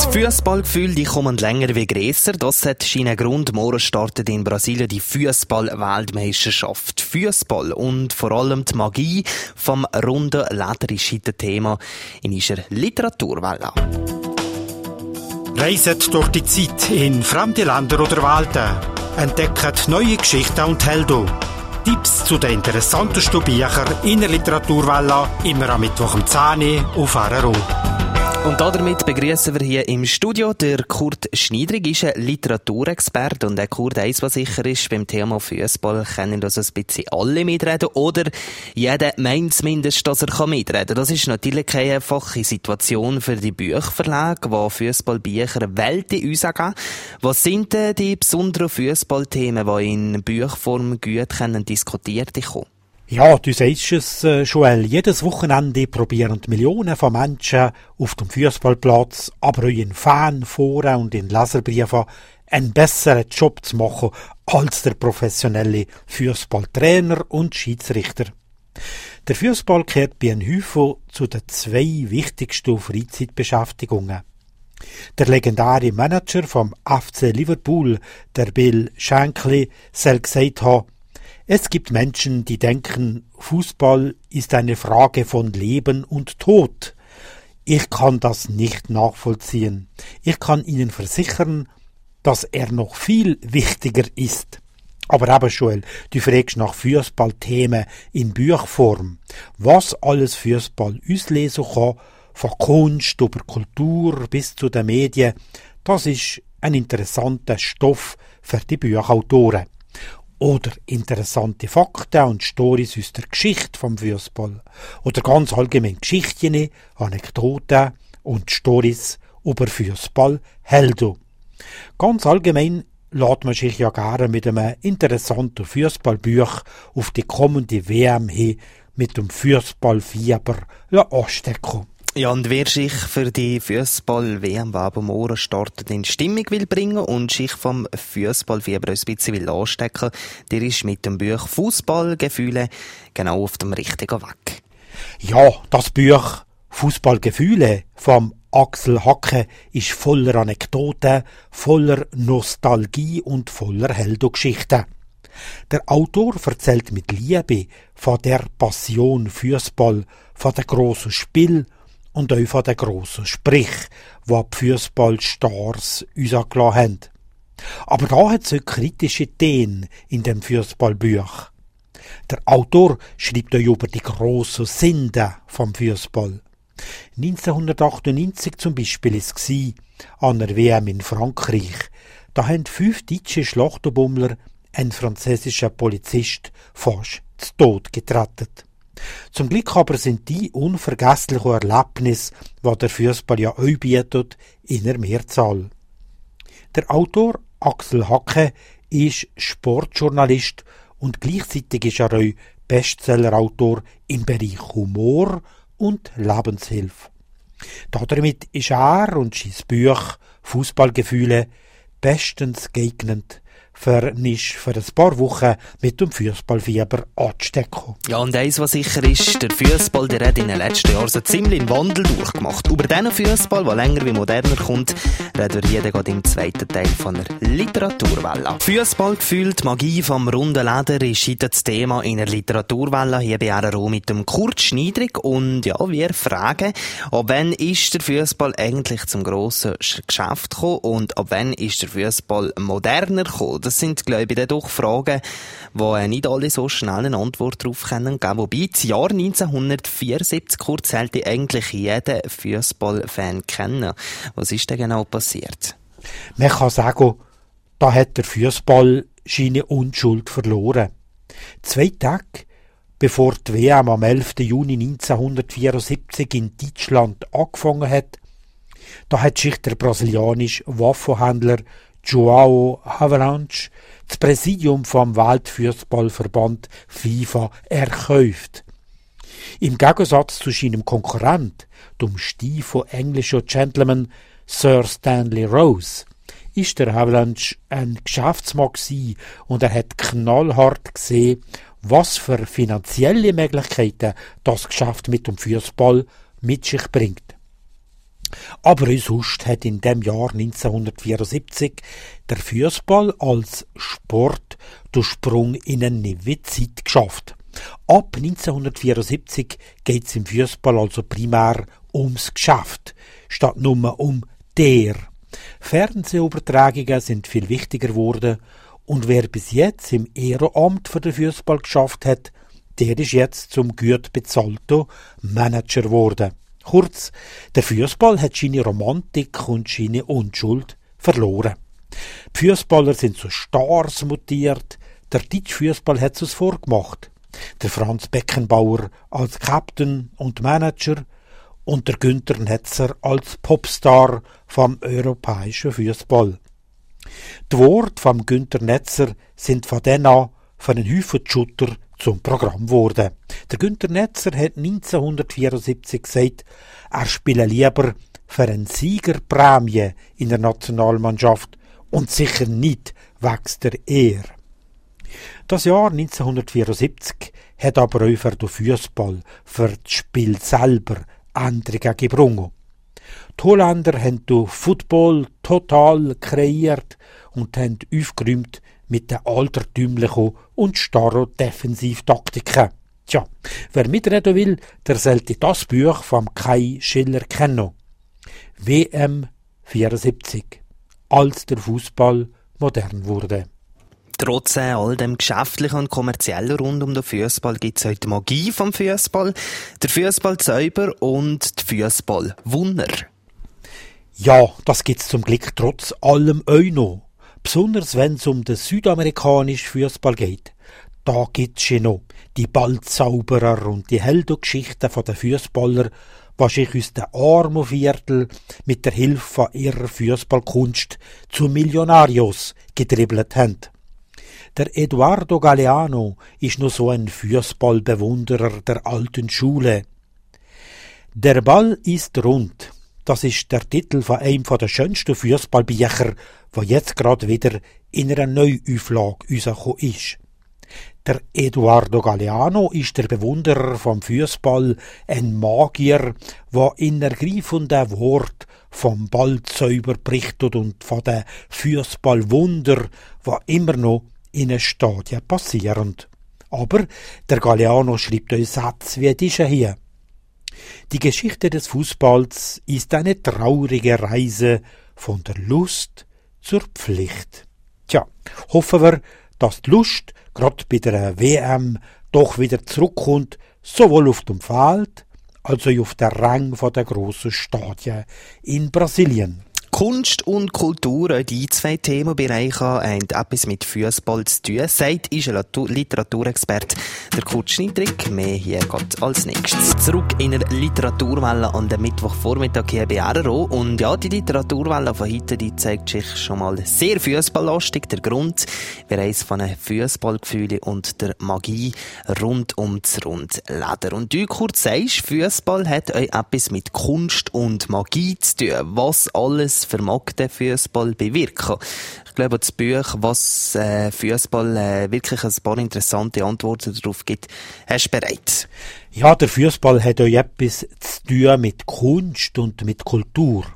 Die Fußballgefühle, die kommen länger wie grösser. Das hat seinen Grund. Morgen startet in Brasilien die Fußball-Weltmeisterschaft. Fußball und vor allem die Magie vom runden Leder ist heute Thema in unserer Literaturwelle. Reiset durch die Zeit in fremde Länder oder Welten. Entdeckt neue Geschichten und Helden. Tipps zu den interessantesten Büchern in der Literaturwelle, immer am Mittwoch um 10 Uhr auf RRO. Und damit begrüßen wir hier im Studio der Kurt Schniedrig, ist ein Literaturexperte. Und der Kurt, eins, was sicher ist, beim Thema Fußball können das ein bisschen alle mitreden. Oder jeder meint zumindest, dass er mitreden kann. Das ist natürlich keine einfache Situation für die Bücherverlage, die Fußballbücher Welten rausgeben. Was sind denn die besonderen Fußballthemen, die in Buchform gut diskutiert werden? Ja, du sagst es, Joel. Jedes Wochenende probieren Millionen von Menschen auf dem Fußballplatz, aber auch in Fanforen und in Leserbriefen einen besseren Job zu machen als der professionelle Fußballtrainer und Schiedsrichter. Der Fußball gehört bei einem Häufel zu den 2 wichtigsten Freizeitbeschäftigungen. Der legendäre Manager vom FC Liverpool, der Bill Shankly, soll gesagt haben: Es gibt Menschen, die denken, Fußball ist eine Frage von Leben und Tod. Ich kann das nicht nachvollziehen. Ich kann Ihnen versichern, dass er noch viel wichtiger ist. Aber eben, Joel, du fragst nach Fußballthemen in Buchform. Was alles Fußball auslesen kann, von Kunst über Kultur bis zu den Medien, das ist ein interessanter Stoff für die Buchautoren. Oder interessante Fakten und Storys aus der Geschichte vom Fußball. Oder ganz allgemein Geschichten, Anekdoten und Storys über Fußballhelden. Ganz allgemein lässt man sich ja gerne mit einem interessanten Fußballbuch auf die kommende WM hin mit dem Fußballfieber anstecken. Ja, und wer sich für die Fußball-WM, die ab morgen startet, in Stimmung will bringen und sich vom Fußballfieber ein bisschen anstecken will, der ist mit dem Buch Fußballgefühle genau auf dem richtigen Weg. Ja, das Buch Fußballgefühle vom Axel Hacke ist voller Anekdoten, voller Nostalgie und voller Heldengeschichten. Der Autor erzählt mit Liebe von der Passion Fußball, von den grossen Spiel und auch von den grossen Sprich, die die Fußballstars uns angelassen haben. Aber da hat es auch kritische Themen in dem Fußballbuch. Der Autor schreibt auch über die grossen Sünden vom Fußball. 1998 zum Beispiel war es an der WM in Frankreich. Da haben 5 deutsche Schlachterbummler einen französischen Polizist fast zu Tod getreten. Zum Glück aber sind die unvergesslichen Erlebnisse, die der Fußball ja auch bietet, in der Mehrzahl. Der Autor Axel Hacke ist Sportjournalist und gleichzeitig ist er auch Bestsellerautor im Bereich Humor und Lebenshilfe. Damit ist er und sein Buch Fußballgefühle bestens geeignet, für ein paar Wochen mit dem Fußballfieber anzustecken. Ja, und eins, was sicher ist, der Fußball, der hat in den letzten Jahren so ziemlich einen Wandel durchgemacht. Über diesen Fußball, der länger wie moderner kommt, reden wir hier gerade im zweiten Teil von der Literaturwelle. Fußball gefühlt, Magie vom runden Leder ist heute das Thema in der Literaturwelle, hier bei RRO mit dem Kurt Schniedrig. Und ja, wir fragen, ab wann ist der Fußball eigentlich zum grossen Geschäft gekommen und ab wann ist der Fußball moderner gekommen? Das sind, glaube ich, doch Fragen, wo nicht alle so schnell eine Antwort darauf können geben. Wobei das Jahr 1974 kurz sollte eigentlich jeder Fußballfan kennen. Was ist denn genau passiert? Man kann sagen, da hat der Fußball seine Unschuld verloren. 2 Tage bevor die WM am 11. Juni 1974 in Deutschland angefangen hat, da hat sich der brasilianische Waffenhändler João Havelange das Präsidium vom Weltfußballverband FIFA erkauft. Im Gegensatz zu seinem Konkurrent, dem steifen englischen Gentleman Sir Stanley Rose, ist der Havelange ein Geschäftsmann gewesen und er hat knallhart gesehen, was für finanzielle Möglichkeiten das Geschäft mit dem Fußball mit sich bringt. Aber auch sonst hat in dem Jahr 1974 der Fußball als Sport den Sprung in eine neue Zeit geschafft. Ab 1974 geht es im Fußball also primär ums Geschäft, statt nur um der. Fernsehübertragungen sind viel wichtiger geworden und wer bis jetzt im Ehrenamt für den Fußball geschafft hat, der ist jetzt zum gut bezahlten Manager geworden. Kurz, der Fußball hat seine Romantik und seine Unschuld verloren. Die Fußballer sind zu Stars mutiert, der deutsche Fußball hat es vorgemacht. Der Franz Beckenbauer als Captain und Manager und der Günther Netzer als Popstar vom europäischen Fußball. Die Worte vom Günther Netzer sind von dann an für einen Haufen Schutter zum Programm geworden. Der Günther Netzer hat 1974 gesagt, er spiele lieber für eine Siegerprämie in der Nationalmannschaft und sicher nicht wegen der Ehre. Das Jahr 1974 hat aber auch für den Fußball, für das Spiel selber Änderungen gebrungen. Die Holländer haben den Football total kreiert und haben aufgeräumt mit den altertümlichen und starren Defensivtaktiken. Tja, wer mitreden will, der sollte das Buch von Kai Schiller kennen. WM 74, als der Fußball modern wurde. Trotz all dem Geschäftlichen und Kommerziellen rund um den Fußball gibt es heute die Magie vom Fußball, der Fußballzauber und die Fußballwunder. Ja, das gibt's zum Glück trotz allem auch noch. Besonders wenn es um den südamerikanischen Fußball geht. Da gibt's ja noch die Ballzauberer und die Heldengeschichten der Fußballer, die sich aus dem armen Viertel mit der Hilfe von ihrer Fußballkunst zu Millionarios gedribbelt haben. Der Eduardo Galeano ist noch so ein Fußballbewunderer der alten Schule. Der Ball ist rund. Das ist der Titel von einem der schönsten Fußballbücher, der jetzt gerade wieder in einer Neuauflage rausgekommen ist. Der Eduardo Galeano ist der Bewunderer vom Fußball, ein Magier, der in ergreifenden Wort vom Ballzauber berichtet und von den Fußballwunder, die immer noch in den Stadien passieren. Aber der Galeano schreibt euch Sätze wie diese hier. Die Geschichte des Fußballs ist eine traurige Reise von der Lust zur Pflicht. Tja, hoffen wir, dass die Lust gerade bei der WM doch wieder zurückkommt, sowohl auf dem Feld als auch auf der Rang von der grossen Stadien in Brasilien. Kunst und Kultur, die zwei Themenbereiche haben etwas mit Fußball zu tun, sagt ist ein Literaturexperte der Kurt Schneidrig. Mehr hier geht als nächstes. Zurück in der Literaturwelle an dem Mittwochvormittag hier bei RRO. Und ja, die Literaturwelle von heute, die zeigt sich schon mal sehr fußballlastig. Der Grund, wir reisen von den Fußballgefühlen und der Magie rund um das Rundleder. Und du, Kurt, sagst, Fußball hat euch etwas mit Kunst und Magie zu tun. Was alles vermag der Fußball bewirken? Ich glaube, das Buch, was Fußball wirklich ein paar interessante Antworten darauf gibt, hast du bereit. Ja, der Fußball hat auch etwas zu tun mit Kunst und mit Kultur.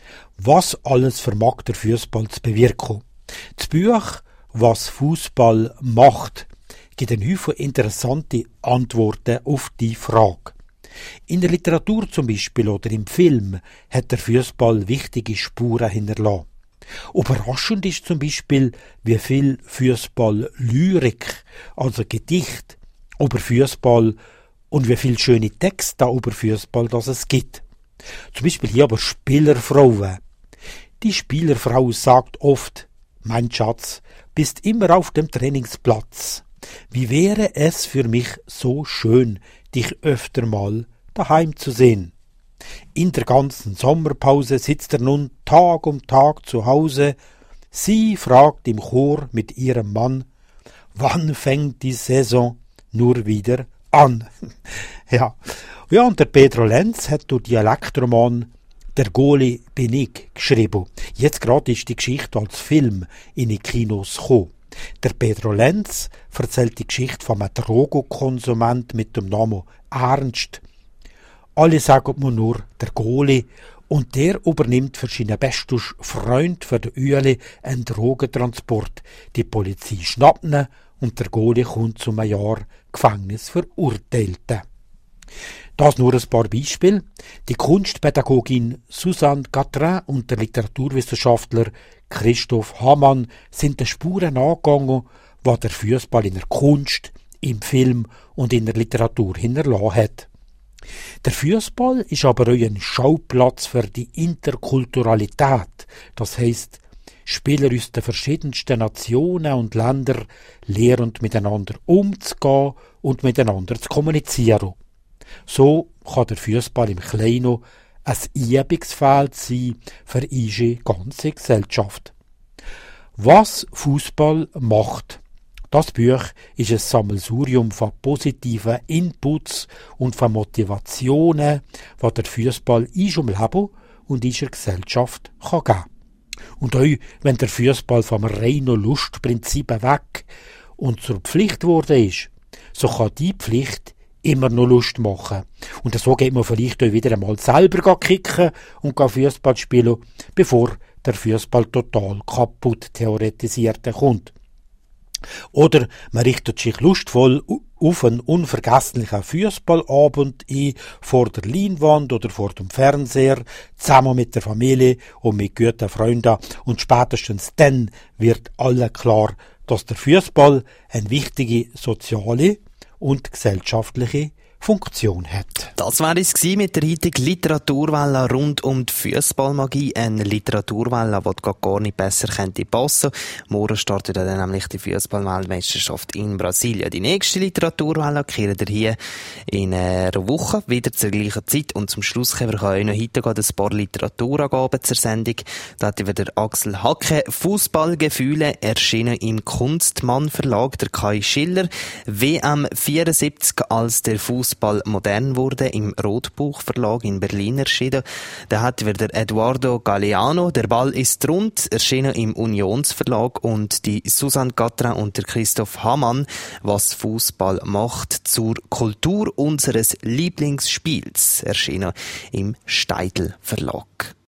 Was alles vermag der Fußball zu bewirken? Das Buch, was Fußball macht, gibt einen Haufen interessante Antworten auf die Frage. In der Literatur zum Beispiel oder im Film hat der Fußball wichtige Spuren hinterlassen. Überraschend ist zum Beispiel, wie viel Fußball-Lyrik, also Gedicht, über Fußball und wie viel schöne Texte über Fußball das es gibt. Zum Beispiel hier aber Spielerfrauen. Die Spielerfrau sagt oft, mein Schatz, bist immer auf dem Trainingsplatz. Wie wäre es für mich so schön, dich öfter mal daheim zu sehen. In der ganzen Sommerpause sitzt er nun Tag um Tag zu Hause. Sie fragt im Chor mit ihrem Mann, wann fängt die Saison nur wieder an? Ja, und der Pedro Lenz hat durch Dialektroman Der Goalie bin ich geschrieben. Jetzt gerade ist die Geschichte als Film in die Kinos gekommen. Der Pedro Lenz erzählt die Geschichte von einem Drogenkonsument mit dem Namen Ernst. Alle sagen mir nur der Goalie Und der übernimmt für seinen besten Freund für den Ueli einen Drogentransport. Die Polizei schnappt ihn und der Goalie kommt zu einem Jahr Gefängnis verurteilt. Das nur ein paar Beispiele. Die Kunstpädagogin Susanne Gatrin und der Literaturwissenschaftler Christoph Hamann sind den Spuren angegangen, was der Fußball in der Kunst, im Film und in der Literatur hinterlassen hat. Der Fußball ist aber auch ein Schauplatz für die Interkulturalität. Das heisst, Spieler aus den verschiedensten Nationen und Ländern lernen miteinander umzugehen und miteinander zu kommunizieren. So kann der Fußball im Kleinen ein Übungsfeld sein für unsere ganze Gesellschaft. Was Fußball macht. Das Buch ist ein Sammelsurium von positiven Inputs und von Motivationen, was der Fußball in unserem Leben und in unserer Gesellschaft geben kann. Und auch wenn der Fußball vom reinen Lustprinzip weg und zur Pflicht geworden ist, so kann die Pflicht immer noch Lust machen. Und so geht man vielleicht auch wieder einmal selber kicken und Fußball spielen, bevor der Fußball total kaputt theoretisiert kommt. Oder man richtet sich lustvoll auf einen unvergesslichen Fußballabend ein, vor der Leinwand oder vor dem Fernseher, zusammen mit der Familie und mit guten Freunden. Und spätestens dann wird allen klar, dass der Fußball eine wichtige soziale und gesellschaftliche Funktion hat. Das war es mit der heutigen Literaturwelle rund um die Fußballmagie. Eine Literaturwelle, die gar nicht besser könnte passen. Morgen startet dann nämlich die Fußballweltmeisterschaft in Brasilien. Die nächste Literaturwelle kehrt ihr hier in einer Woche wieder zur gleichen Zeit. Und zum Schluss können wir auch noch heute ein paar Literaturangaben zur Sendung. Da hat wieder Axel Hacke Fußballgefühle erschienen im Kunstmann Verlag, der Kai Schiller. WM 74 als der Fußball modern wurde, im Rotbuch Verlag in Berlin erschienen. Da hat wieder Eduardo Galeano, der Ball ist rund, erschienen im Unionsverlag, und die Susanne Gatrin und der Christoph Hamann, was Fußball macht, zur Kultur unseres Lieblingsspiels, erschienen im Steidl Verlag.